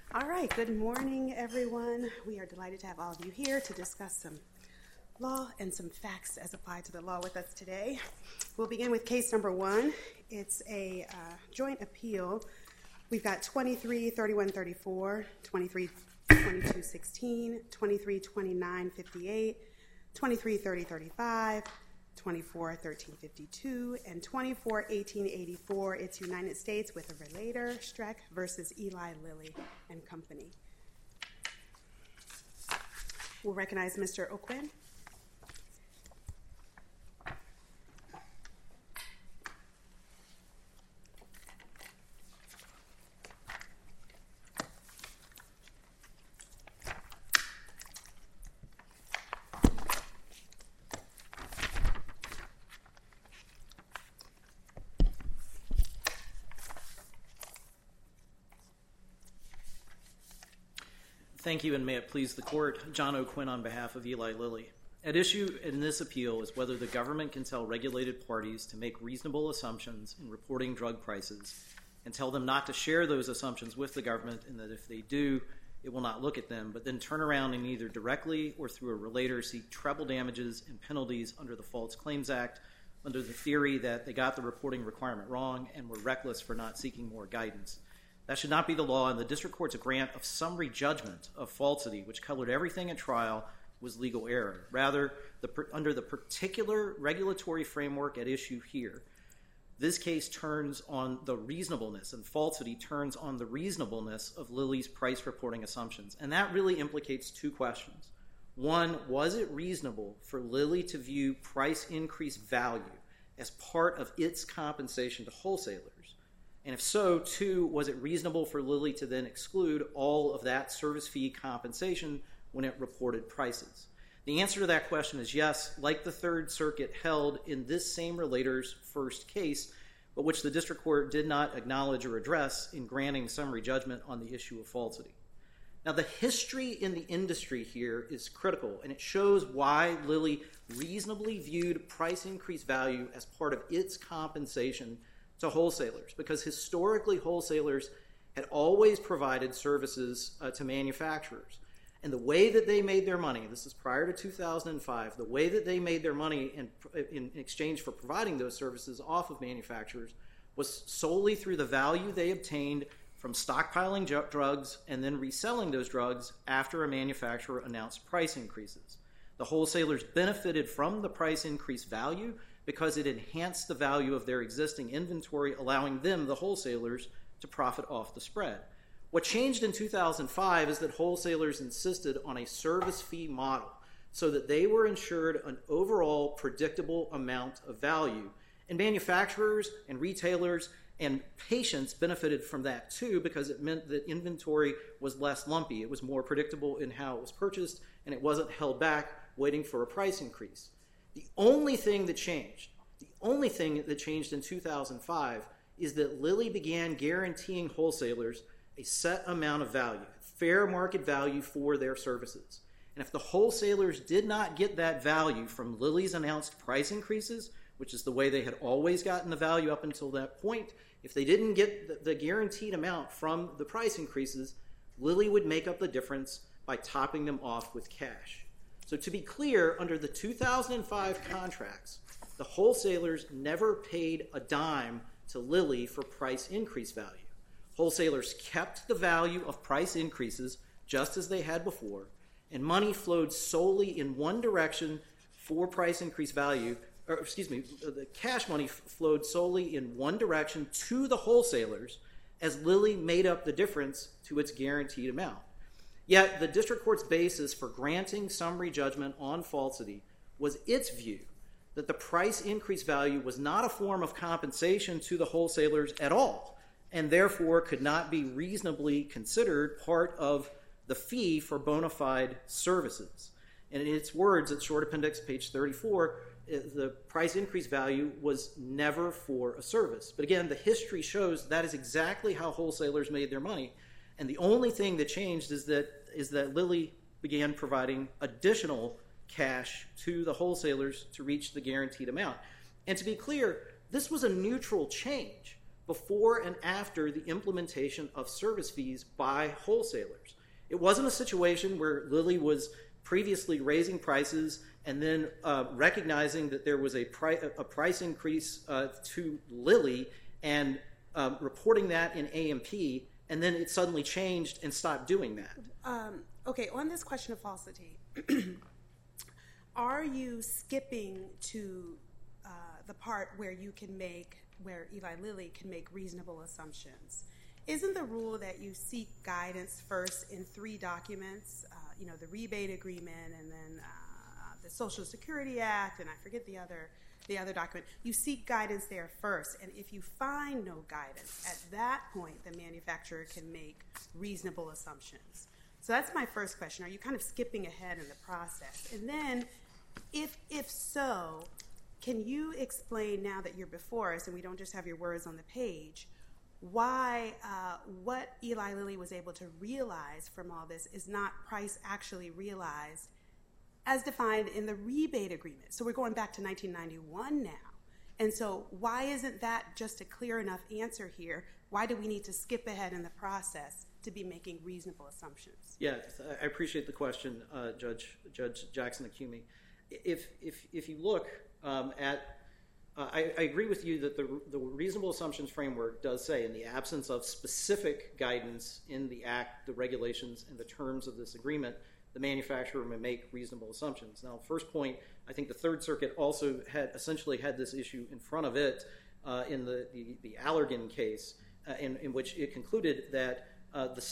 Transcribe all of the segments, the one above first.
All right, good morning, everyone. We are delighted to have all of you here to discuss some law and some facts as applied to the law with us today. We'll begin with case number 1. It's a joint appeal. We've got 23-3134, 23-2216, 23-2958, 23-3035, 24-1352, and 24-1884. It's United States with a relator, Streck versus Eli Lilly and Company. We'll recognize Mr. O'Quinn. Thank you, and may it please the court. John O'Quinn on behalf of Eli Lilly. At issue in this appeal is whether the government can tell regulated parties to make reasonable assumptions in reporting drug prices and tell them not to share those assumptions with the government, and that if they do, it will not look at them, but then turn around and either directly or through a relator seek treble damages and penalties under the False Claims Act under the theory that they got the reporting requirement wrong and were reckless for not seeking more guidance. That should not be the law, and the district court's grant of summary judgment of falsity, which colored everything at trial, was legal error. Rather, under the particular regulatory framework at issue here, this case turns on the reasonableness, and falsity turns on the reasonableness of Lilly's price reporting assumptions. And that really implicates two questions. One, was it reasonable for Lilly to view price increase value as part of its compensation to wholesalers? And if so, two, was it reasonable for Lilly to then exclude all of that service fee compensation when it reported prices? The answer to that question is yes, like the Third Circuit held in this same relator's first case, but which the district court did not acknowledge or address in granting summary judgment on the issue of falsity. Now, the history in the industry here is critical, and it shows why Lilly reasonably viewed price increase value as part of its compensation to wholesalers, because historically wholesalers had always provided services to manufacturers. And the way that they made their money, this is prior to 2005, the way that they made their money in exchange for providing those services off of manufacturers was solely through the value they obtained from stockpiling drugs and then reselling those drugs after a manufacturer announced price increases. The wholesalers benefited from the price increase value because it enhanced the value of their existing inventory, allowing them, the wholesalers, to profit off the spread. What changed in 2005 is that wholesalers insisted on a service fee model so that they were insured an overall predictable amount of value. And manufacturers and retailers and patients benefited from that too, because it meant that inventory was less lumpy. It was more predictable in how it was purchased, and it wasn't held back waiting for a price increase. The only thing that changed in 2005 is that Lilly began guaranteeing wholesalers a set amount of value, fair market value for their services. And if the wholesalers did not get that value from Lilly's announced price increases, which is the way they had always gotten the value up until that point, if they didn't get the guaranteed amount from the price increases, Lilly would make up the difference by topping them off with cash. So to be clear, under the 2005 contracts, the wholesalers never paid a dime to Lilly for price increase value. Wholesalers kept the value of price increases just as they had before, and money flowed solely in one direction for price increase value, the cash money flowed solely in one direction to the wholesalers as Lilly made up the difference to its guaranteed amount. Yet the district court's basis for granting summary judgment on falsity was its view that the price increase value was not a form of compensation to the wholesalers at all, and therefore could not be reasonably considered part of the fee for bona fide services. And in its words, at Short Appendix, page 34, the price increase value was never for a service. But again, the history shows that is exactly how wholesalers made their money. And the only thing that changed is that Lilly began providing additional cash to the wholesalers to reach the guaranteed amount. And to be clear, this was a neutral change. before and after the implementation of service fees by wholesalers. It wasn't a situation where Lilly was previously raising prices and then recognizing that there was a price increase to Lilly and reporting that in AMP, and then it suddenly changed and stopped doing that. Okay, on this question of falsity, are you skipping to the part where Eli Lilly can make reasonable assumptions? Isn't the rule that you seek guidance first in 3 documents, the rebate agreement and then the Social Security Act, and I forget the other document. You seek guidance there first, and if you find no guidance, at that point the manufacturer can make reasonable assumptions. So that's my first question. Are you kind of skipping ahead in the process? And then, if so, can you explain, now that you're before us and we don't just have your words on the page, why what Eli Lilly was able to realize from all this is not price actually realized as defined in the rebate agreement? So we're going back to 1991 now. And so why isn't that just a clear enough answer here? Why do we need to skip ahead in the process to be making reasonable assumptions? Yeah, I appreciate the question, Judge Jackson-Acumi. If you look at I agree with you that the reasonable assumptions framework does say, in the absence of specific guidance in the Act, the regulations, and the terms of this agreement, the manufacturer may make reasonable assumptions. Now, first point, I think the Third Circuit also essentially had this issue in front of it in the Allergan case, in which it concluded that the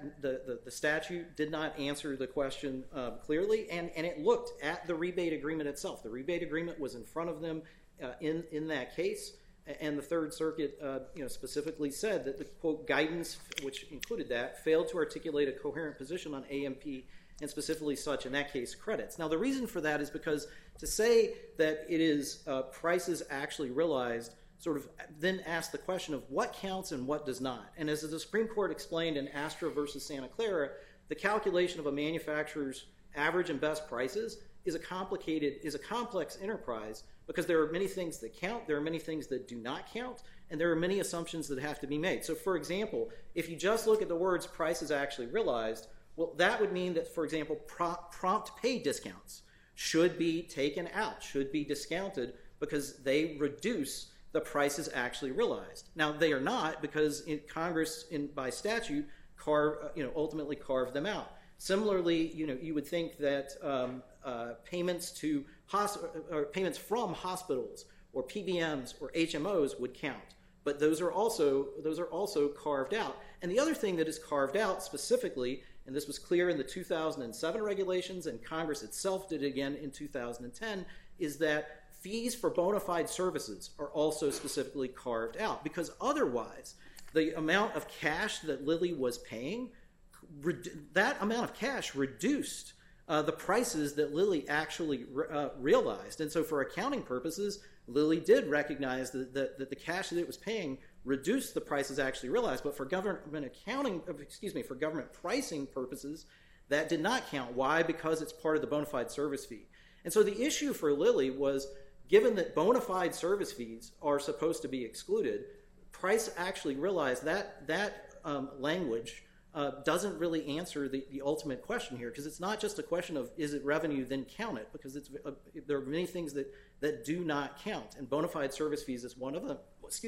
statute did not answer the question clearly, and it looked at the rebate agreement itself. The rebate agreement was in front of them in that case, and the Third Circuit specifically said that the, quote, guidance, which included that, failed to articulate a coherent position on AMP, and specifically such, in that case, credits. Now, the reason for that is because to say that it is prices actually realized sort of then ask the question of what counts and what does not. And as the Supreme Court explained in Astra versus Santa Clara, the calculation of a manufacturer's average and best prices is a complex enterprise, because there are many things that count, there are many things that do not count, and there are many assumptions that have to be made. So, for example, if you just look at the words prices actually realized, well, that would mean that, for example, prompt pay discounts should be taken out, should be discounted, because they reduce the prices actually realized. Now, they are not, because Congress, by statute, ultimately carved them out. Similarly, you would think that payments from hospitals or PBMs or HMOs would count, but those are also carved out. And the other thing that is carved out specifically, and this was clear in the 2007 regulations, and Congress itself did it again in 2010, is that fees for bona fide services are also specifically carved out, because otherwise the amount of cash that Lilly was paying, that amount of cash reduced the prices that Lilly actually realized. And so for accounting purposes, Lilly did recognize that the cash that it was paying reduced the prices actually realized, but for government pricing purposes, that did not count. Why? Because it's part of the bona fide service fee. And so the issue for Lilly was, given that bona fide service fees are supposed to be excluded, price actually realized that language doesn't really answer the ultimate question here, because it's not just a question of is it revenue, then count it, because there are many things that do not count, and bona fide service fees is one of them.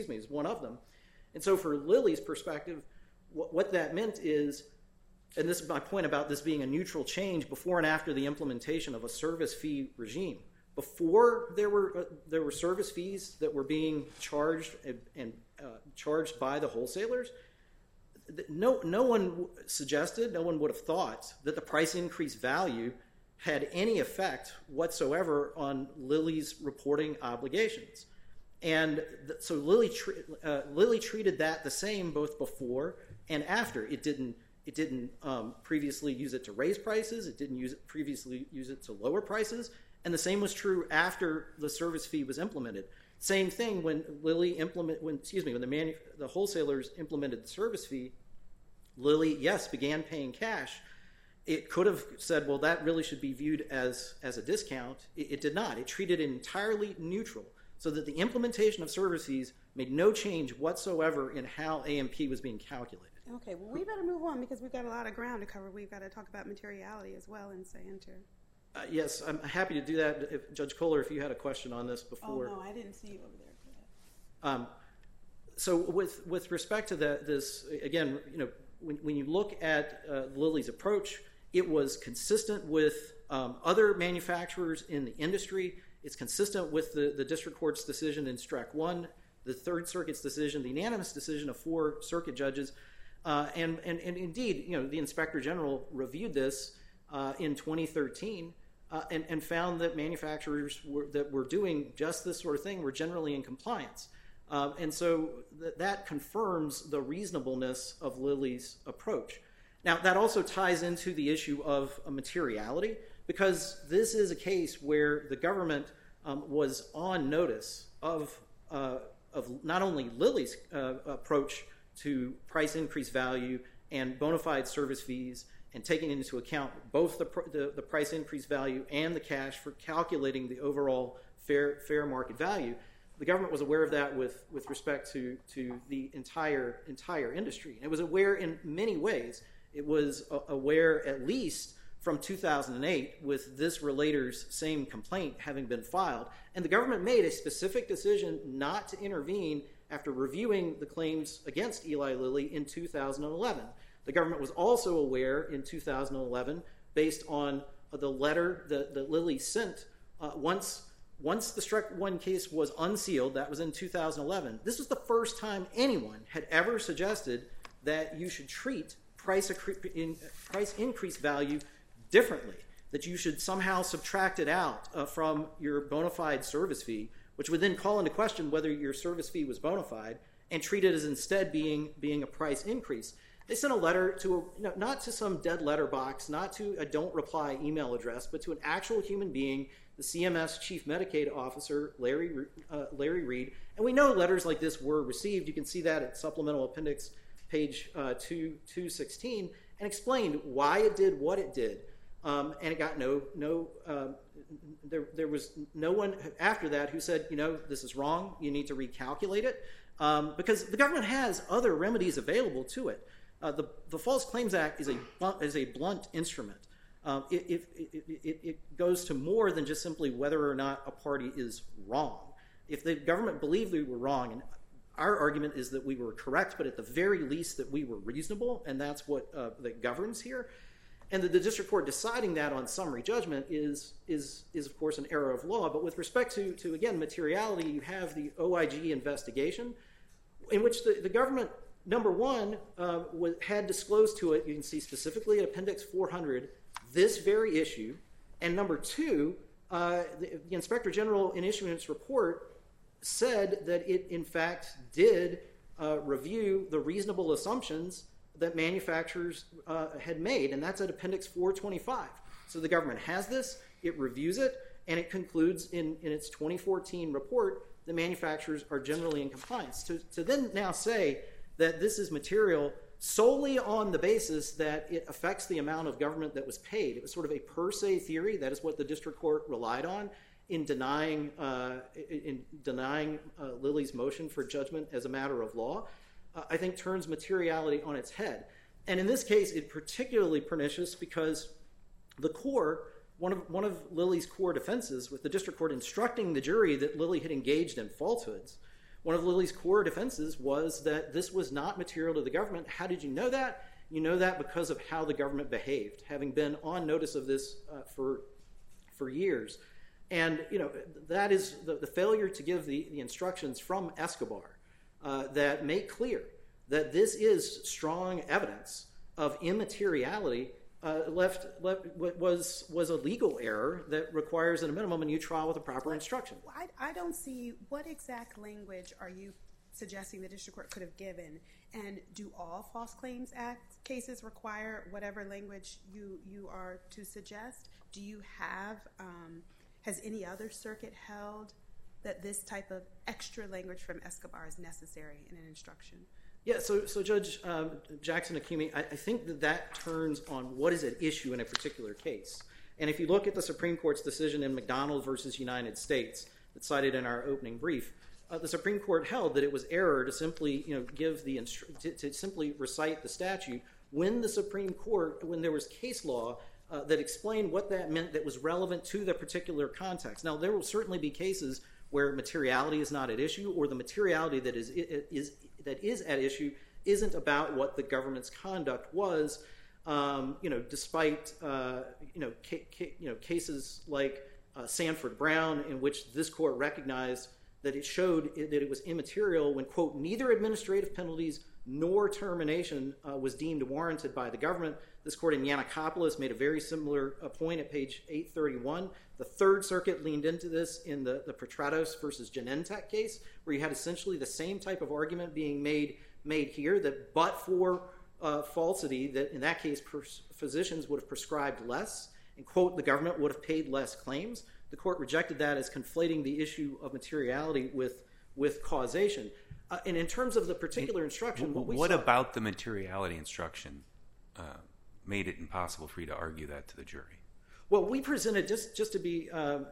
And so for Lilly's perspective, what that meant is, and this is my point about this being a neutral change before and after the implementation of a service fee regime. Before there were service fees that were being charged and charged by the wholesalers, no one suggested, no one would have thought that the price increase value had any effect whatsoever on Lilly's reporting obligations. And so Lilly treated that the same both before and after. It didn't previously use it to raise prices. It didn't previously use it to lower prices. And the same was true after the service fee was implemented. Same thing when the wholesalers implemented the service fee, Lilly, yes, began paying cash. It could have said, well, that really should be viewed as a discount. It did not. It treated it entirely neutral, so that the implementation of service fees made no change whatsoever in how AMP was being calculated. Okay, well, we better move on because we've got a lot of ground to cover. We've got to talk about materiality as well in Scienter. Yes, I'm happy to do that. Judge Kohler, if you had a question on this before. Oh, no, I didn't see you over there. So with respect to this, again, when you look at Lilly's approach, it was consistent with other manufacturers in the industry. It's consistent with the district court's decision in Streck 1, the Third Circuit's decision, the unanimous decision of 4 circuit judges. And indeed, the Inspector General reviewed this in 2013 and found that manufacturers that were doing just this sort of thing were generally in compliance. And so that confirms the reasonableness of Lilly's approach. Now, that also ties into the issue of materiality, because this is a case where the government was on notice of not only Lilly's approach to price increase value and bona fide service fees, and taking into account both the price increase value and the cash for calculating the overall fair market value. The government was aware of that with respect to the entire industry. And it was aware in many ways. It was aware at least from 2008 with this relator's same complaint having been filed. And the government made a specific decision not to intervene after reviewing the claims against Eli Lilly in 2011. The government was also aware in 2011, based on the letter that Lilly sent once the Streck 1 case was unsealed, that was in 2011, this was the first time anyone had ever suggested that you should treat price increase value differently, that you should somehow subtract it out from your bona fide service fee, which would then call into question whether your service fee was bona fide, and treat it as instead being a price increase. They sent a letter to not to some dead letter box, not to a don't reply email address, but to an actual human being, the CMS Chief Medicaid Officer, Larry Reed. And we know letters like this were received. You can see that at Supplemental Appendix page 216, and explained why it did what it did. And it got there was no one after that who said, this is wrong, you need to recalculate it, because the government has other remedies available to it. The False Claims Act is a blunt instrument. It goes to more than just simply whether or not a party is wrong. If the government believed we were wrong, and our argument is that we were correct, but at the very least that we were reasonable, and that's what that governs here. And the district court deciding that on summary judgment is of course an error of law. But with respect to again materiality, you have the OIG investigation, in which the government, number one, had disclosed to it, you can see specifically at Appendix 400, this very issue, and number two, the Inspector General in issuing its report said that it in fact did review the reasonable assumptions that manufacturers had made, and that's at Appendix 425. So the government has this, it reviews it, and it concludes in its 2014 report that manufacturers are generally in compliance. To then now say that this is material solely on the basis that it affects the amount of government that was paid, it was sort of a per se theory. That is what the district court relied on in denying Lilly's motion for judgment as a matter of law, I think turns materiality on its head. And in this case, it's particularly pernicious because the core, one of Lilly's core defenses, with the district court instructing the jury that Lilly had engaged in falsehoods, one of Lilly's core defenses was that this was not material to the government. How did you know that? You know that because of how the government behaved, having been on notice of this for years. And that is the failure to give the instructions from Escobar that make clear that this is strong evidence of immateriality was a legal error that requires at a minimum a new trial with a proper instruction. I don't see what exact language are you suggesting the district court could have given, and do all False Claims Act cases require whatever language you are to suggest? Do you have has any other circuit held that this type of extra language from Escobar is necessary in an instruction? Yeah, so Judge Jackson-Akimi, I think that turns on what is at issue in a particular case. And if you look at the Supreme Court's decision in McDonald versus United States that's cited in our opening brief, the Supreme Court held that it was error to simply give to simply recite the statute when the Supreme Court, when there was case law that explained what that meant that was relevant to the particular context. Now, there will certainly be cases where materiality is not at issue, or the materiality that is at issue isn't about what the government's conduct was. Despite cases like Sanford Brown, in which this court recognized that it showed that it was immaterial when, quote, neither administrative penalties nor termination was deemed warranted by the government. This court in Yiannopoulos made a very similar point at page 831. The Third Circuit leaned into this in the Petratos versus Genentech case, where you had essentially the same type of argument being made here, that but for falsity, that in that case physicians would have prescribed less, and, quote, the government would have paid less claims. The court rejected that as conflating the issue of materiality with causation. And in terms of the particular instruction, what about the materiality instruction made it impossible for you to argue that to the jury? Well, we presented, just to be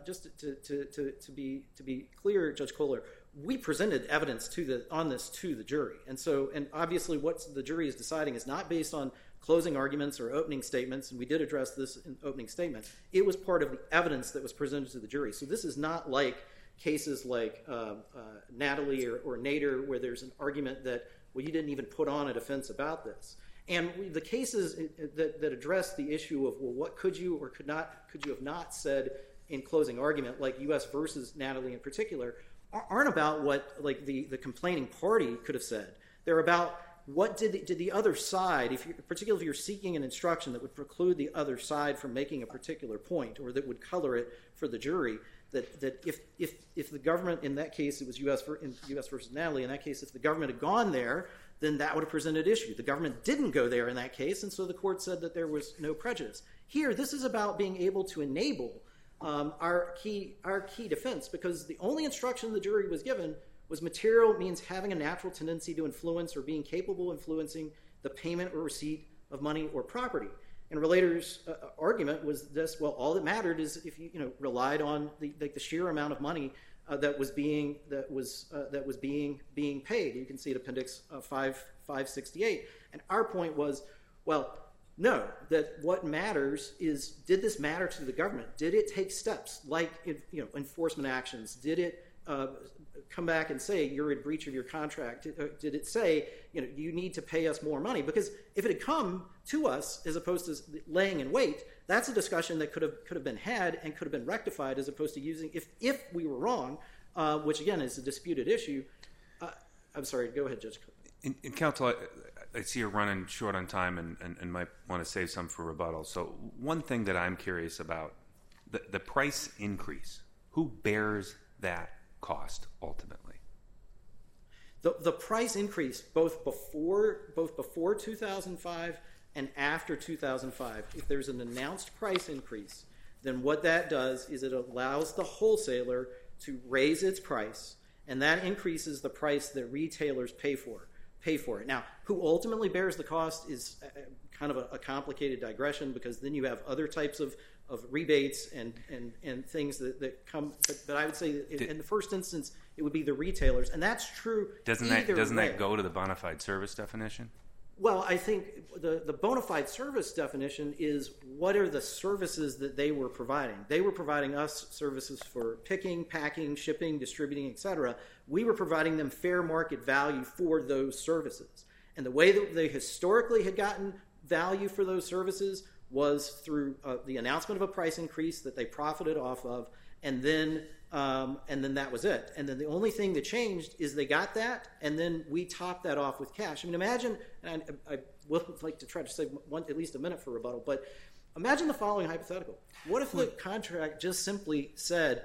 clear, Judge Kohler, we presented evidence on this to the jury, and obviously what the jury is deciding is not based on closing arguments or opening statements, and we did address this in opening statement. It was part of the evidence that was presented to the jury. So this is not like cases like Natalie or Nader, where there's an argument that, well, you didn't even put on a defense about this. And the cases that address the issue of, well, what could you or could you have not said in closing argument, like U.S. versus Natalie in particular, aren't about what the complaining party could have said. They're about what did the other side, particularly if you're seeking an instruction that would preclude the other side from making a particular point, or that would color it for the jury, that if the government, in that case it was U.S. versus Natalie, in that case if the government had gone there, then that would have presented issue. The government didn't go there in that case, and so the court said that there was no prejudice. Here, this is about being able to enable our key defense, because the only instruction the jury was given was material means having a natural tendency to influence or being capable of influencing the payment or receipt of money or property. And Relator's argument was this: well, all that mattered is if you relied on the sheer amount of money that was being paid. You can see it Appendix 568. And our point was, well, no, that what matters is, did this matter to the government? Did it take steps like enforcement actions? Did it come back and say you're in breach of your contract? Did it say you need to pay us more money? Because if it had come to us as opposed to laying in wait, that's a discussion that could have been had and could have been rectified, as opposed to using, if we were wrong, which again is a disputed issue. I'm sorry, go ahead, Judge. In counsel, I see you're running short on time and might want to save some for rebuttal. So one thing that I'm curious about, the price increase, who bears that cost ultimately? The price increase, both before 2005 and after 2005, if there's an announced price increase, then what that does is it allows the wholesaler to raise its price, and that increases the price that retailers pay for it. Now, who ultimately bears the cost is kind of a complicated digression, because then you have other types of rebates and things that come. But I would say that in the first instance, it would be the retailers, and that's true. Doesn't that go to the bona fide service definition? Well, I think the bona fide service definition is, what are the services that they were providing? They were providing us services for picking, packing, shipping, distributing, etc. We were providing them fair market value for those services. And the way that they historically had gotten value for those services was through the announcement of a price increase that they profited off of, and then that was it. And then the only thing that changed is they got that, and then we topped that off with cash. I mean, imagine, and I would like to try to save at least a minute for rebuttal, but imagine the following hypothetical. What if the contract just simply said,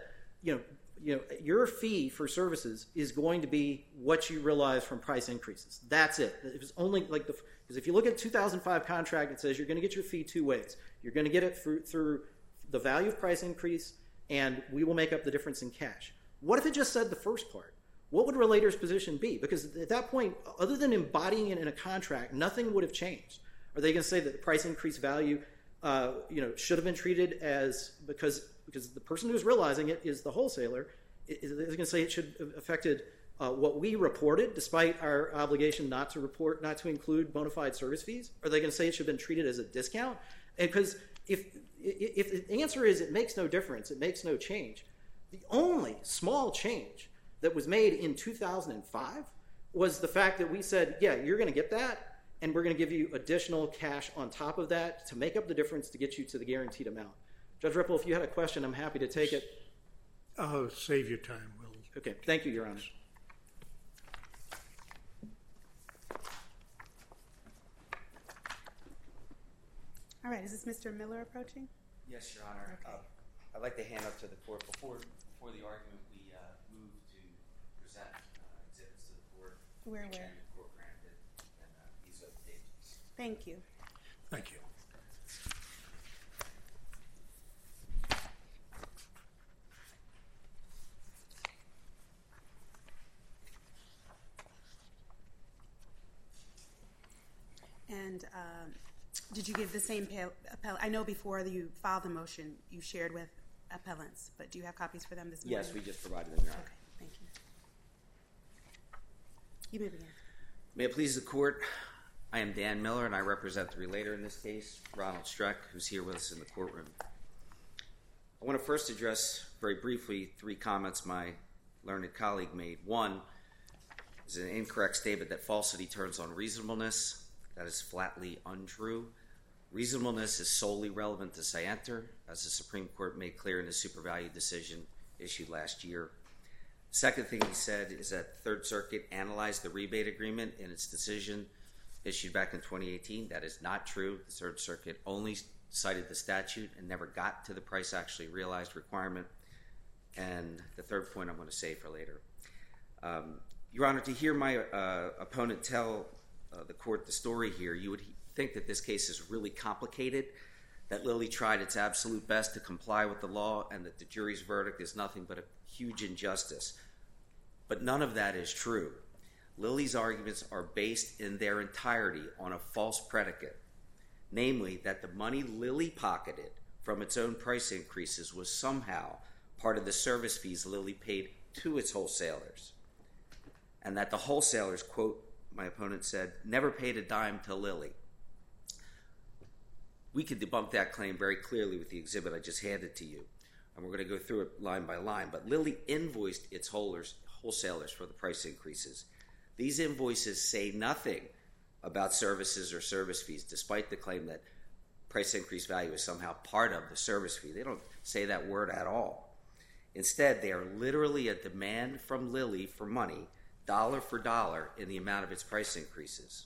your fee for services is going to be what you realize from price increases. That's it. It was only because if you look at 2005 contract, it says you're going to get your fee two ways. You're going to get it through the value of price increase, and we will make up the difference in cash. What if it just said the first part? What would Relator's position be? Because at that point, other than embodying it in a contract, nothing would have changed. Are they going to say that the price increase value should have been treated as, because the person who's realizing it is the wholesaler, is going to say it should have affected what we reported, despite our obligation not to include bona fide service fees? Are they going to say it should have been treated as a discount? Because if the answer is it makes no difference, it makes no change, the only small change that was made in 2005 was the fact that we said, yeah, you're going to get that, and we're going to give you additional cash on top of that to make up the difference to get you to the guaranteed amount. Judge Ripple, if you had a question, I'm happy to take it. Save your time, Will. Okay, thank you, Your Honor. All right, is this Mr. Miller approaching? Yes, Your Honor. Okay. I'd like to hand up to the court before the argument we move to present exhibits to the court. Where? And the court granted, and these are the pages. Thank you. Thank you. And did you give the same appellant? I know before you filed the motion, you shared with appellants, but do you have copies for them this morning? Yes, we just provided them, Your Honor. Okay, thank you. You may begin. May it please the court, I am Dan Miller, and I represent the relator in this case, Ronald Streck, who's here with us in the courtroom. I want to first address very briefly 3 comments my learned colleague made. One is an incorrect statement that falsity turns on reasonableness. That is flatly untrue. Reasonableness is solely relevant to scienter, as the Supreme Court made clear in the SuperValue decision issued last year. Second thing he said is that the Third Circuit analyzed the rebate agreement in its decision issued back in 2018. That is not true. The Third Circuit only cited the statute and never got to the price actually realized requirement. And the third point I'm going to save for later. Your Honor, to hear my opponent tell the court the story here, you would think that this case is really complicated, that Lilly tried its absolute best to comply with the law, and that the jury's verdict is nothing but a huge injustice. But none of that is true. Lilly's arguments are based in their entirety on a false predicate, namely that the money Lilly pocketed from its own price increases was somehow part of the service fees Lilly paid to its wholesalers, and that the wholesalers, quote, my opponent said, never paid a dime to Lilly. We could debunk that claim very clearly with the exhibit I just handed to you, and we're going to go through it line by line. But Lilly invoiced its wholesalers for the price increases. These invoices say nothing about services or service fees, despite the claim that price increase value is somehow part of the service fee. They don't say that word at all. Instead, they are literally a demand from Lilly for money, dollar for dollar, in the amount of its price increases.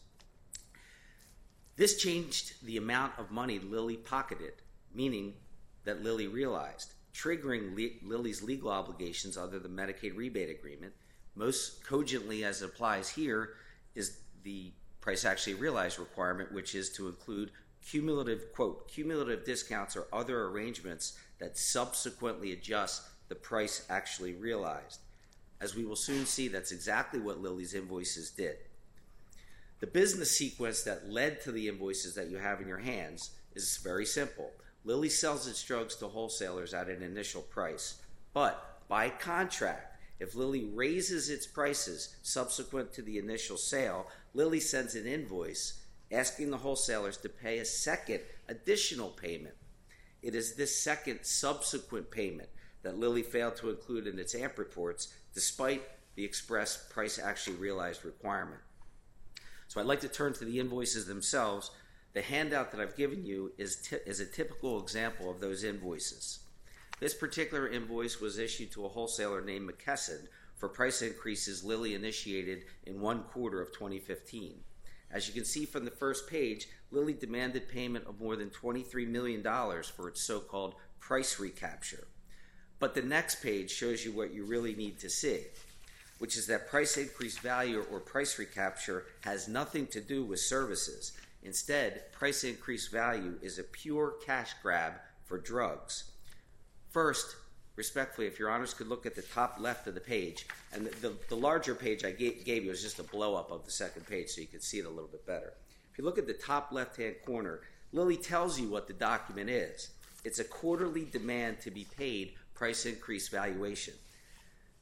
This changed the amount of money Lilly pocketed, meaning that Lilly realized, triggering Lilly's legal obligations under the Medicaid rebate agreement. Most cogently, as it applies here, is the price actually realized requirement, which is to include cumulative, quote, cumulative discounts or other arrangements that subsequently adjust the price actually realized. As we will soon see, that's exactly what Lilly's invoices did. The business sequence that led to the invoices that you have in your hands is very simple. Lilly sells its drugs to wholesalers at an initial price, but by contract, if Lilly raises its prices subsequent to the initial sale, Lilly sends an invoice asking the wholesalers to pay a second additional payment. It is this second subsequent payment that Lilly failed to include in its AMP reports, despite the express price actually realized requirement. So I'd like to turn to the invoices themselves. The handout that I've given you is a typical example of those invoices. This particular invoice was issued to a wholesaler named McKesson for price increases Lilly initiated in one quarter of 2015. As you can see from the first page, Lilly demanded payment of more than $23 million for its so-called price recapture. But the next page shows you what you really need to see, which is that price increase value or price recapture has nothing to do with services. Instead, price increase value is a pure cash grab for drugs. First, respectfully, if your honors could look at the top left of the page, and the larger page I gave you is just a blow-up of the second page so you can see it a little bit better. If you look at the top left-hand corner, Lilly tells you what the document is. It's a quarterly demand to be paid price increase valuation.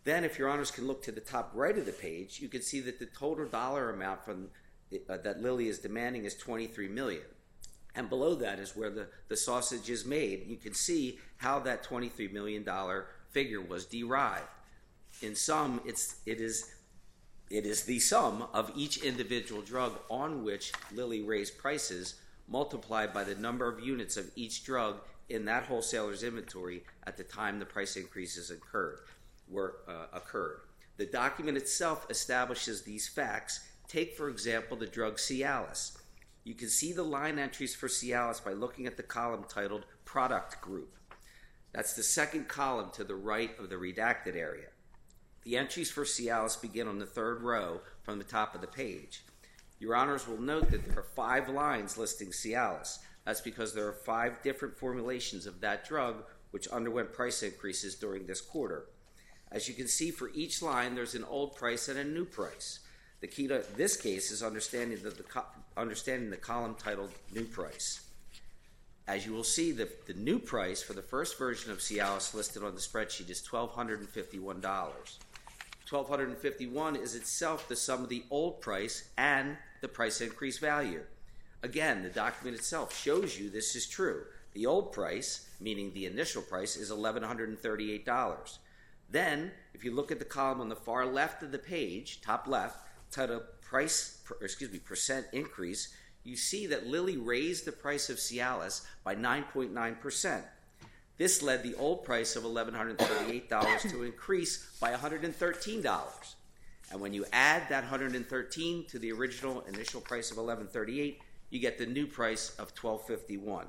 Then, if your honors can look to the top right of the page, you can see that the total dollar amount from that Lilly is demanding is $23 million. And below that is where the sausage is made. You can see how that $23 million figure was derived. In sum, it is the sum of each individual drug on which Lilly raised prices multiplied by the number of units of each drug in that wholesaler's inventory at the time the price increases occurred. The document itself establishes these facts. Take, for example, the drug Cialis. You can see the line entries for Cialis by looking at the column titled Product Group. That's the second column to the right of the redacted area. The entries for Cialis begin on the third row from the top of the page. Your honors will note that there are 5 lines listing Cialis. That's because there are 5 different formulations of that drug which underwent price increases during this quarter. As you can see, for each line, there's an old price and a new price. The key to this case is understanding the column titled New Price. As you will see, the new price for the first version of Cialis listed on the spreadsheet is $1,251. $1,251 is itself the sum of the old price and the price increase value. Again, the document itself shows you this is true. The old price, meaning the initial price, is $1,138. Then, if you look at the column on the far left of the page, top left, titled percent increase, you see that Lilly raised the price of Cialis by 9.9%. This led the old price of $1,138 to increase by $113. And when you add that $113 to the original initial price of $1,138, you get the new price of $1,251.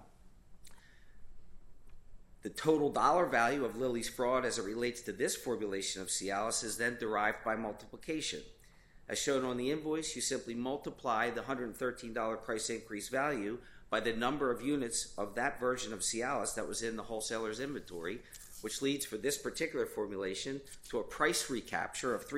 The total dollar value of Lilly's fraud as it relates to this formulation of Cialis is then derived by multiplication. As shown on the invoice, you simply multiply the $113 price increase value by the number of units of that version of Cialis that was in the wholesaler's inventory, which leads for this particular formulation to a price recapture of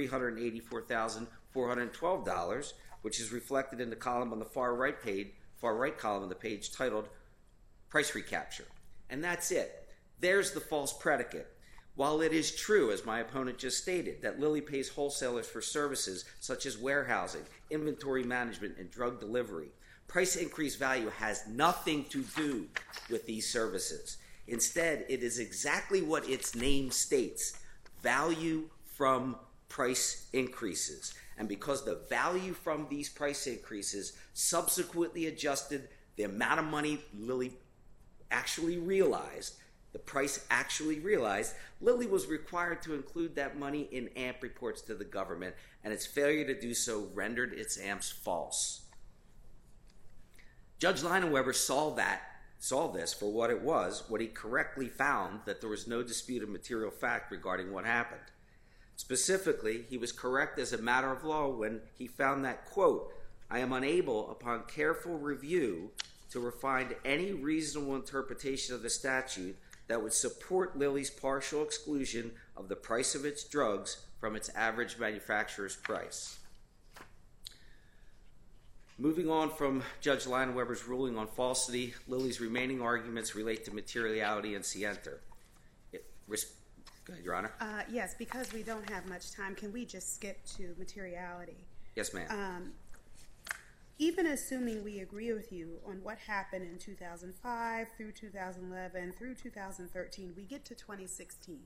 $384,412, which is reflected in the column on the far right column of the page titled Price Recapture. And that's it. There's the false predicate. While it is true, as my opponent just stated, that Lilly pays wholesalers for services such as warehousing, inventory management, and drug delivery, price increase value has nothing to do with these services. Instead, it is exactly what its name states, value from price increases. And because the value from these price increases subsequently adjusted the amount of money Lilly actually realized, the price actually realized, Lilly was required to include that money in AMP reports to the government, and its failure to do so rendered its AMPs false. Judge Leinenweber saw this for what it was when he correctly found that there was no dispute of material fact regarding what happened. Specifically, he was correct as a matter of law when he found that, quote, I am unable, upon careful review, to find any reasonable interpretation of the statute that would support Lilly's partial exclusion of the price of its drugs from its average manufacturer's price. Moving on from Judge Leinenweber's ruling on falsity, Lilly's remaining arguments relate to materiality and scienter. Go ahead, Your Honor. Yes, because we don't have much time, can we just skip to materiality? Yes, ma'am. Even assuming we agree with you on what happened in 2005 through 2011 through 2013, we get to 2016.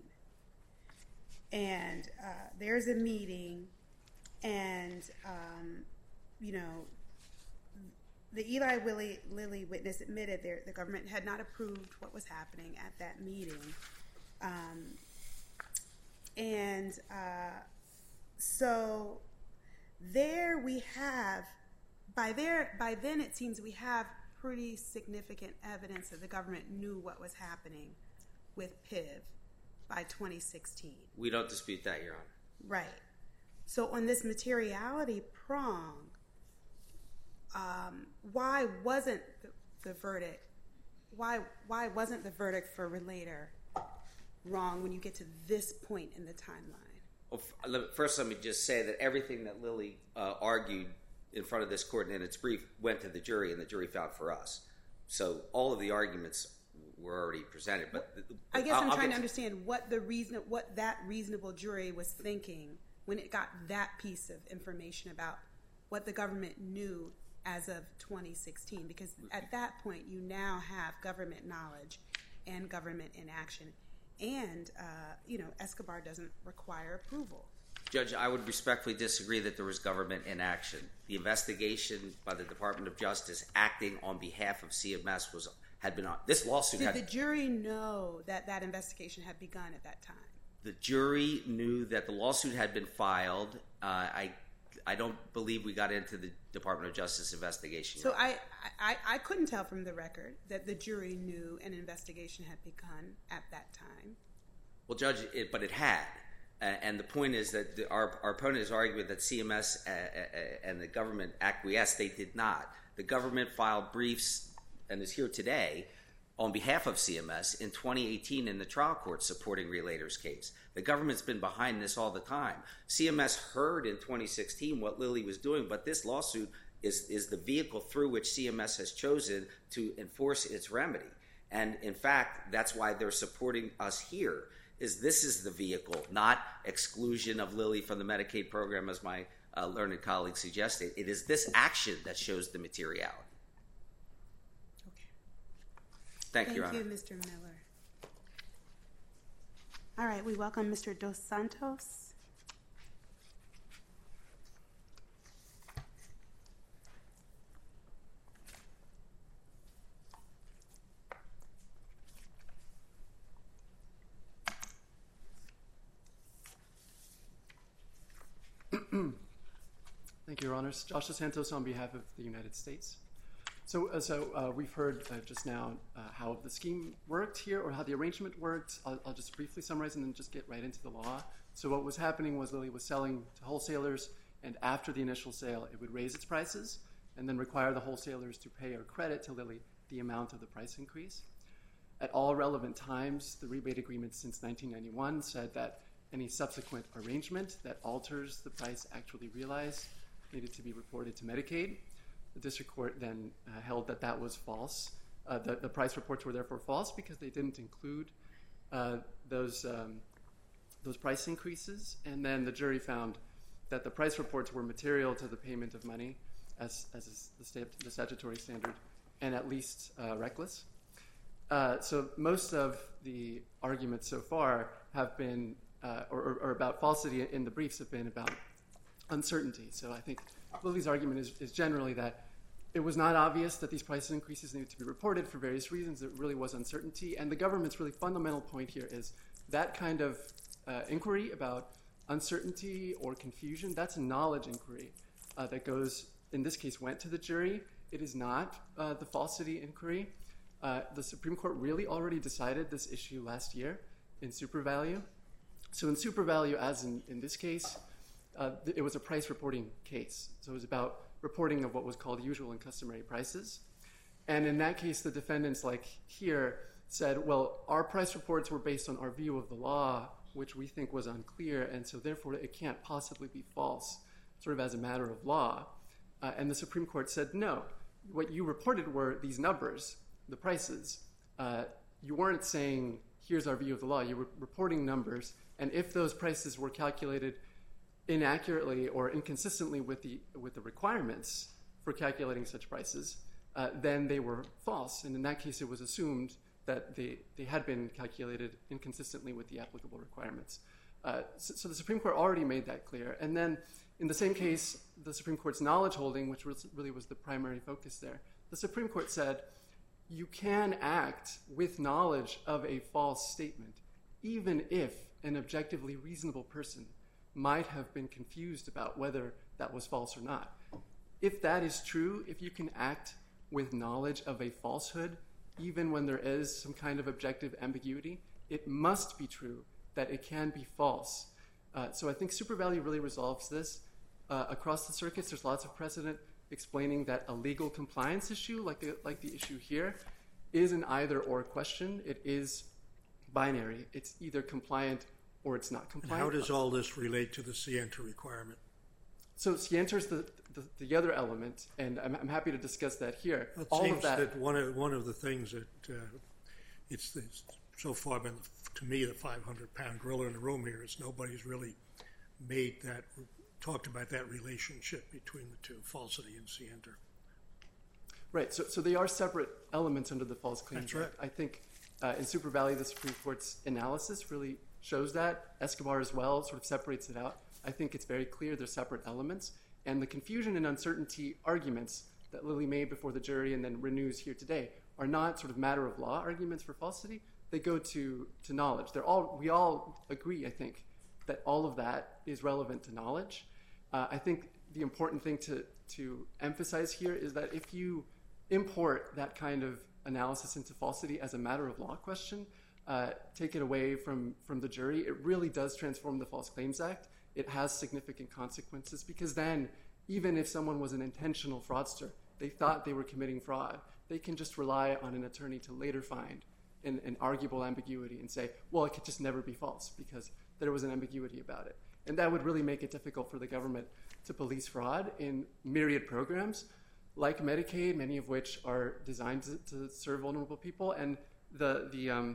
And there's a meeting, and, the Eli Lilly witness admitted the government had not approved what was happening at that meeting. So there we have, by then it seems we have pretty significant evidence that the government knew what was happening with PIV by 2016. We don't dispute that, Your Honor. Right. So on this materiality prong, why wasn't the verdict for Relator wrong when you get to this point in the timeline? Well, first let me just say that everything that Lilly argued in front of this court and in its brief went to the jury, and the jury found for us. So all of the arguments were already presented. But I guess I'm trying to understand what that reasonable jury was thinking when it got that piece of information about what the government knew as of 2016, because at that point you now have government knowledge and government inaction, and Escobar doesn't require approval. Judge, I would respectfully disagree that there was government inaction. The investigation by the Department of Justice acting on behalf of CMS had been on. This lawsuit Did the jury know that investigation had begun at that time? The jury knew that the lawsuit had been filed. I don't believe we got into the Department of Justice investigation. So I couldn't tell from the record that the jury knew an investigation had begun at that time. Well, Judge, but it had. And the point is that our opponent is arguing that CMS and the government acquiesced. They did not. The government filed briefs and is here today on behalf of CMS in 2018 in the trial court supporting Relator's case. The government's been behind this all the time. CMS heard in 2016 what Lilly was doing, but this lawsuit is the vehicle through which CMS has chosen to enforce its remedy. And in fact, that's why they're supporting us here. This is the vehicle, not exclusion of Lilly from the Medicaid program, as my learned colleague suggested. It is this action that shows the materiality. Okay. Thank you, Your Honor. Thank you, Mr. Miller. All right, we welcome Mr. Dos Santos. Thank you, Your Honors. Josh Dos Santos on behalf of the United States. So we've heard just now how the scheme worked here, or how the arrangement worked. I'll just briefly summarize and then just get right into the law. So what was happening was Lilly was selling to wholesalers, and after the initial sale, it would raise its prices and then require the wholesalers to pay or credit to Lilly the amount of the price increase. At all relevant times, the rebate agreement since 1991 said that any subsequent arrangement that alters the price actually realized needed to be reported to Medicaid. The district court then held that that was false. The price reports were therefore false because they didn't include those price increases. And then the jury found that the price reports were material to the payment of money, as is the statutory standard, and at least reckless. So most of the arguments so far have been, or about falsity in the briefs, have been about uncertainty. So I think Lilly's argument is generally that it was not obvious that these price increases needed to be reported for various reasons. It really was uncertainty. And the government's really fundamental point here is that kind of inquiry about uncertainty or confusion, that's a knowledge inquiry that goes, in this case, went to the jury. It is not the falsity inquiry. The Supreme Court really already decided this issue last year in SuperValue. So in SuperValue, as in this case, it was a price reporting case. So it was about reporting of what was called usual and customary prices. And in that case, the defendants, like here, said, well, our price reports were based on our view of the law, which we think was unclear, and so therefore it can't possibly be false, sort of as a matter of law. And the Supreme Court said, no, what you reported were these numbers, the prices. You weren't saying, here's our view of the law. You were reporting numbers, and if those prices were calculated inaccurately or inconsistently with the requirements for calculating such prices, then they were false. And in that case, it was assumed that they had been calculated inconsistently with the applicable requirements. So the Supreme Court already made that clear. And then in the same case, the Supreme Court's knowledge holding, which really was the primary focus there, the Supreme Court said, you can act with knowledge of a false statement, even if an objectively reasonable person might have been confused about whether that was false or not. If that is true, if you can act with knowledge of a falsehood, even when there is some kind of objective ambiguity, it must be true that it can be false. So I think SuperValue really resolves this. Across the circuits, there's lots of precedent explaining that a legal compliance issue, like the issue here, is an either-or question. It is binary. It's either compliant or it's not compliant. How does all this relate to the scienter requirement? So scienter is the other element, and I'm happy to discuss that here. It seems that one of the things that it's so far been, to me, the 500-pound gorilla in the room here is nobody's really talked about that relationship between the two, falsity and scienter. Right, so they are separate elements under the False Claims Act. That's right. I think in Super Valley, the Supreme Court's analysis really shows that. Escobar as well sort of separates it out. I think it's very clear they're separate elements. And the confusion and uncertainty arguments that Lilly made before the jury and then renews here today are not sort of matter of law arguments for falsity. They go to knowledge. We all agree, I think, that all of that is relevant to knowledge. I think the important thing to emphasize here is that if you import that kind of analysis into falsity as a matter of law question, take it away from the jury, it really does transform the False Claims Act. It has significant consequences because then even if someone was an intentional fraudster, they thought they were committing fraud, they can just rely on an attorney to later find an arguable ambiguity and say, well, it could just never be false because there was an ambiguity about it. And that would really make it difficult for the government to police fraud in myriad programs like Medicaid, many of which are designed to serve vulnerable people. And the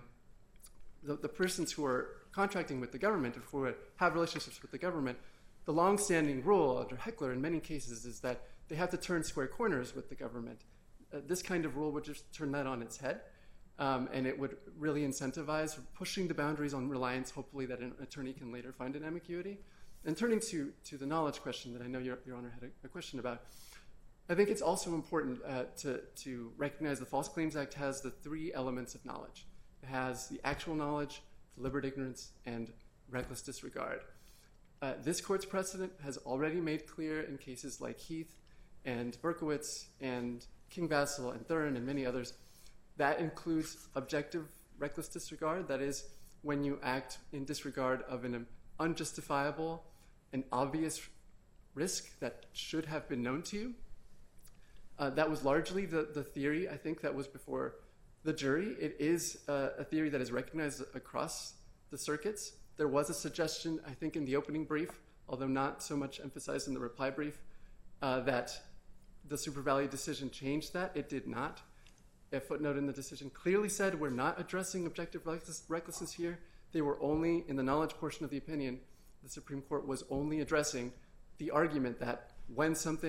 persons who are contracting with the government, who have relationships with the government, the longstanding rule under Heckler in many cases is that they have to turn square corners with the government. This kind of rule would just turn that on its head, and it would really incentivize pushing the boundaries on reliance, hopefully that an attorney can later find an ambiguity. And turning to the knowledge question that I know Your Honor had a question about, I think it's also important to recognize the False Claims Act has the three elements of knowledge. It has the actual knowledge, deliberate ignorance, and reckless disregard. This court's precedent has already made clear in cases like Heath and Berkowitz and King Vassal and Thurin and many others, that includes objective reckless disregard. That is, when you act in disregard of an unjustifiable and obvious risk that should have been known to you. That was largely the theory, I think, that was before the jury. It is a theory that is recognized across the circuits. There was a suggestion, I think, in the opening brief, although not so much emphasized in the reply brief, that the Super Valley decision changed that. It did not. A footnote in the decision clearly said we're not addressing objective recklessness here. They were only, in the knowledge portion of the opinion, the Supreme Court was only addressing the argument that when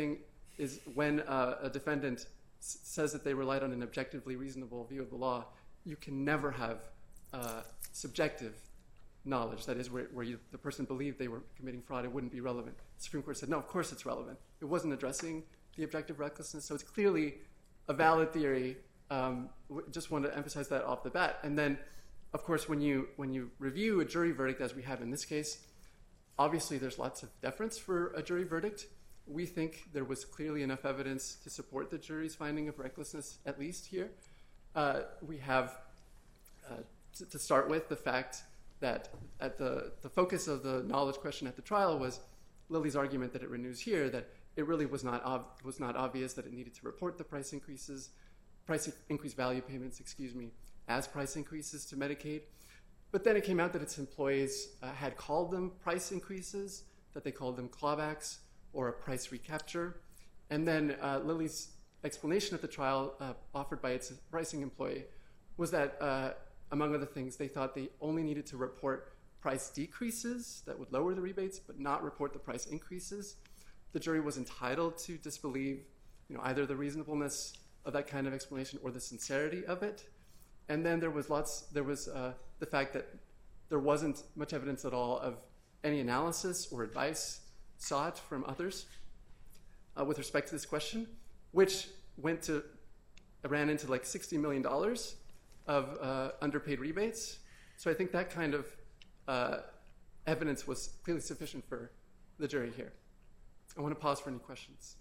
a defendant says that they relied on an objectively reasonable view of the law, you can never have subjective knowledge. That is, where the person believed they were committing fraud, it wouldn't be relevant. The Supreme Court said, no, of course it's relevant. It wasn't addressing the objective recklessness, so it's clearly a valid theory. Just want to emphasize that off the bat. And then, of course, when you review a jury verdict, as we have in this case, obviously there's lots of deference for a jury verdict. We think there was clearly enough evidence to support the jury's finding of recklessness, at least here. We have, to start with, the fact that at the focus of the knowledge question at the trial was Lilly's argument that it renews here, that it really was not obvious that it needed to report the price increase value payments, as price increases to Medicaid. But then it came out that its employees had called them price increases, that they called them clawbacks or a price recapture. And then Lilly's explanation at the trial offered by its pricing employee was that, among other things, they thought they only needed to report price decreases that would lower the rebates, but not report the price increases. The jury was entitled to disbelieve, either the reasonableness of that kind of explanation or the sincerity of it. And then there was the fact that there wasn't much evidence at all of any analysis or advice sought from others with respect to this question, which ran into like $60 million of underpaid rebates. So I think that kind of evidence was clearly sufficient for the jury here. I want to pause for any questions.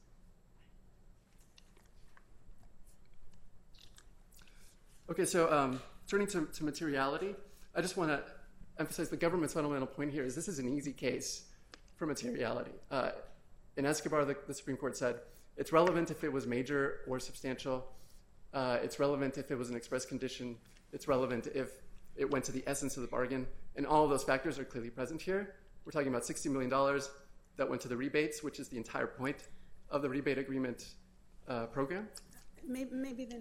Okay, so turning to materiality, I just want to emphasize the government's fundamental point here is this is an easy case for materiality. In Escobar, the Supreme Court said it's relevant if it was major or substantial. It's relevant if it was an express condition. It's relevant if it went to the essence of the bargain. And all of those factors are clearly present here. We're talking about $60 million that went to the rebates, which is the entire point of the rebate agreement program. Maybe then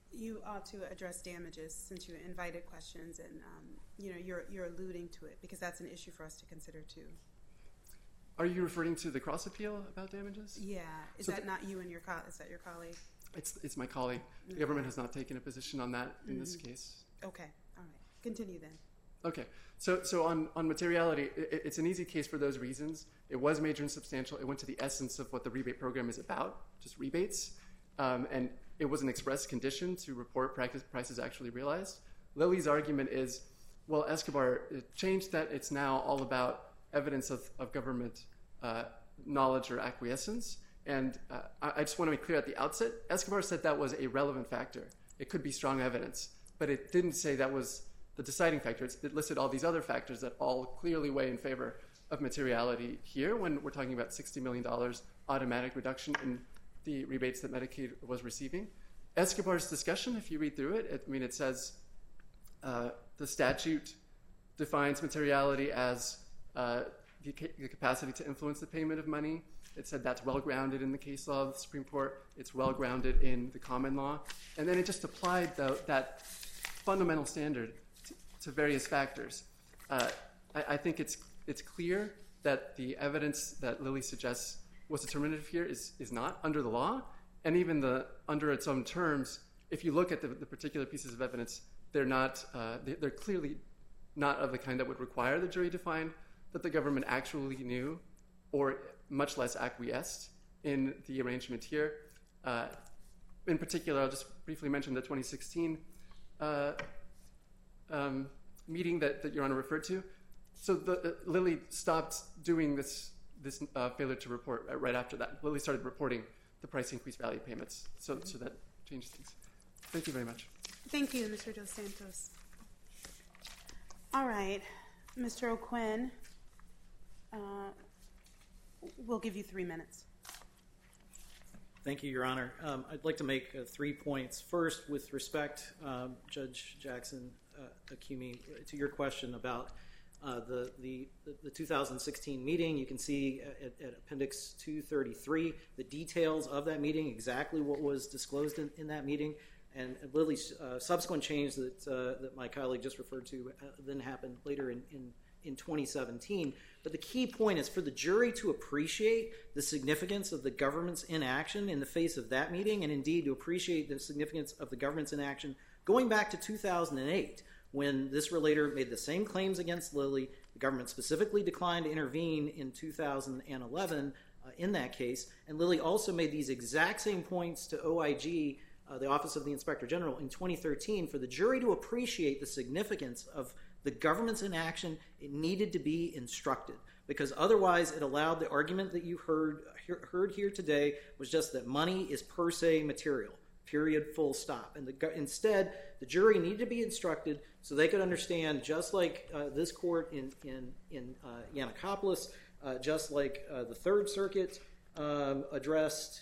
You ought to address damages since you invited questions, and you're alluding to it because that's an issue for us to consider too. Are you referring to the cross appeal about damages? Yeah. Is that not you and your colleague? Is that your colleague? It's my colleague. The government has not taken a position on that in this case. Okay. All right. Continue then. Okay. So on materiality, it's an easy case for those reasons. It was major and substantial. It went to the essence of what the rebate program is about, just rebates. And it was an express condition to report prices actually realized. Lilly's argument is, well, Escobar changed that. It's now all about evidence of government knowledge or acquiescence. And I just want to be clear at the outset, Escobar said that was a relevant factor. It could be strong evidence, but it didn't say that was the deciding factor. It listed all these other factors that all clearly weigh in favor of materiality here when we're talking about $60 million automatic reduction in the rebates that Medicaid was receiving. Escobar's discussion, if you read through it, it says the statute defines materiality as the capacity to influence the payment of money. It said that's well-grounded in the case law of the Supreme Court. It's well-grounded in the common law. And then it just applied that fundamental standard to various factors. I think it's clear that the evidence that Lilly suggests was determinative here is not under the law, and even under its own terms. If you look at the particular pieces of evidence, they're clearly not of the kind that would require the jury to find that the government actually knew, or much less acquiesced in the arrangement here. In particular, I'll just briefly mention the 2016 meeting that Your Honor referred to. So Lilly stopped doing this failure to report right after that. Lilly started reporting the price increase value payments. So that changed things. Thank you very much. Thank you, Mr. Dos Santos. All right, Mr. O'Quinn, we'll give you 3 minutes. Thank you, Your Honor. I'd like to make 3 points. First, with respect, Judge Jackson, Akumi, to your question about the 2016 meeting. You can see at Appendix 233 the details of that meeting, exactly what was disclosed in that meeting. And Lilly's subsequent change that my colleague just referred to then happened later in 2017. But the key point is for the jury to appreciate the significance of the government's inaction in the face of that meeting, and indeed to appreciate the significance of the government's inaction going back to 2008, when this relator made the same claims against Lilly. The government specifically declined to intervene in 2011 in that case, and Lilly also made these exact same points to OIG, the Office of the Inspector General, in 2013. For the jury to appreciate the significance of the government's inaction, it needed to be instructed, because otherwise it allowed the argument that you heard here today was just that money is per se material, period, full stop. And instead, the jury needed to be instructed so they could understand, just like this court in Yiannopoulos, just like the Third Circuit addressed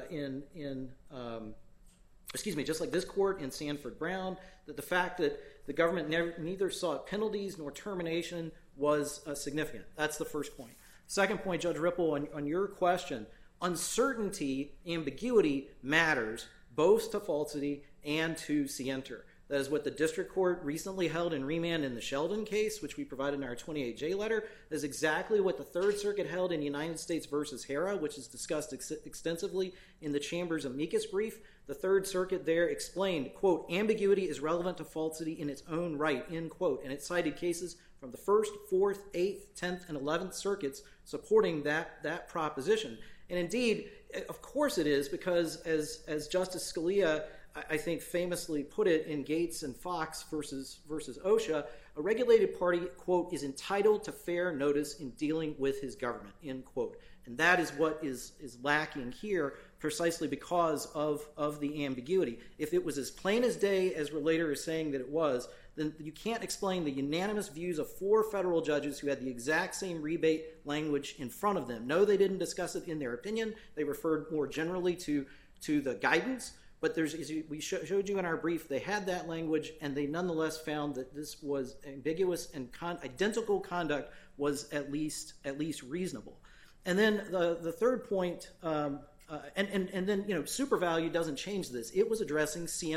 just like this court in Sanford Brown, that the fact that the government neither sought penalties nor termination was significant. That's the first point. Second point, Judge Ripple, on your question, uncertainty, ambiguity matters both to falsity and to scienter. That is what the district court recently held in remand in the Sheldon case, which we provided in our 28J letter. That is exactly what the Third Circuit held in United States versus Hera, which is discussed extensively in the Chamber's amicus brief. The Third Circuit there explained, quote, ambiguity is relevant to falsity in its own right, end quote. And it cited cases from the 1st, 4th, 8th, 10th, and 11th circuits supporting that proposition. And indeed, of course it is, because as Justice Scalia, I think, famously put it in Gates and Fox versus OSHA, a regulated party, quote, is entitled to fair notice in dealing with his government, end quote. And that is what is lacking here, precisely because of the ambiguity. If it was as plain as day as Relator is saying that it was, then you can't explain the unanimous views of 4 federal judges who had the exact same rebate language in front of them. No, they didn't discuss it in their opinion. They referred more generally to the guidance. But as we showed you in our brief, they had that language, and they nonetheless found that this was ambiguous and identical conduct was at least reasonable. And then the third point, and then super value doesn't change this. It was addressing scienter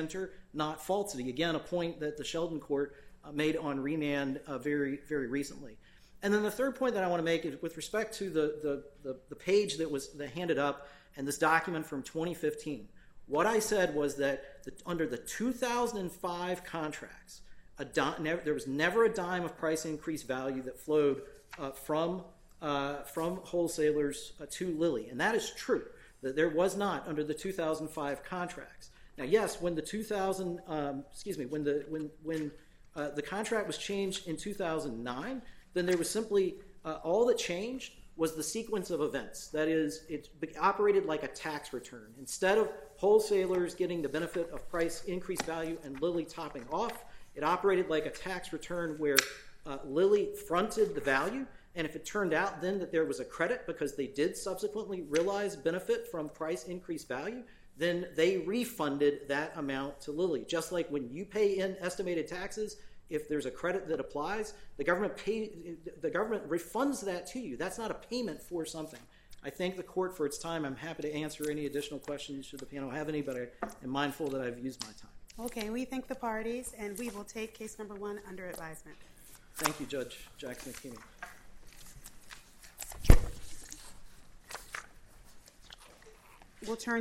not falsity. Again, a point that the Sheldon court made on remand very, very recently. And then the third point that I want to make is with respect to the page that was handed up and this document from 2015. What I said was that under the 2005 contracts, there was never a dime of price increase value that flowed from wholesalers to Lilly, and that is true. That there was not under the 2005 contracts. Now, yes, when the the contract was changed in 2009, then there was simply all that changed was the sequence of events. That is, it operated like a tax return. Instead of wholesalers getting the benefit of price increase value and Lilly topping off, it operated like a tax return where Lilly fronted the value, and if it turned out then that there was a credit because they did subsequently realize benefit from price increase value, then they refunded that amount to Lilly. Just like when you pay in estimated taxes, if there's a credit that applies, the government refunds that to you. That's not a payment for something. I thank the court for its time. I'm happy to answer any additional questions should the panel have any, but I am mindful that I've used my time. Okay, we thank the parties, and we will take case number 1 under advisement. Thank you, Judge Jackson McKinney. We'll turn